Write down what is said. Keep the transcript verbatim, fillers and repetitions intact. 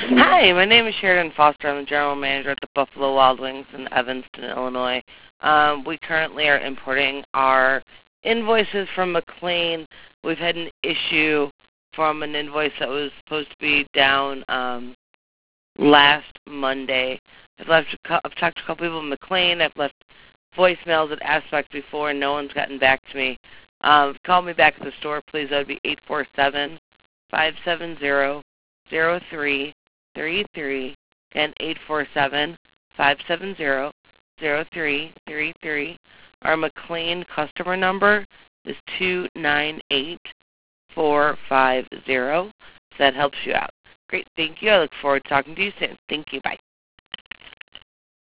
Hi, my name is Sheridan Foster. I'm the general manager at the Buffalo Wild Wings in Evanston, Illinois. Um, we currently are importing our invoices from McLean. We've had an issue from an invoice that was supposed to be down um, last Monday. I've, left a cou- I've talked to a couple people at McLean. I've left voicemails at Aspect before, and no one's gotten back to me. Um, call me back at the store, please. That would be eight four seven, five seven zero, zero three three three and eight four seven, five seven zero, zero three three three. Our McLean customer number is two nine eight four five zero. So that helps you out. Great, thank you. I look forward to talking to you soon. Thank you. Bye.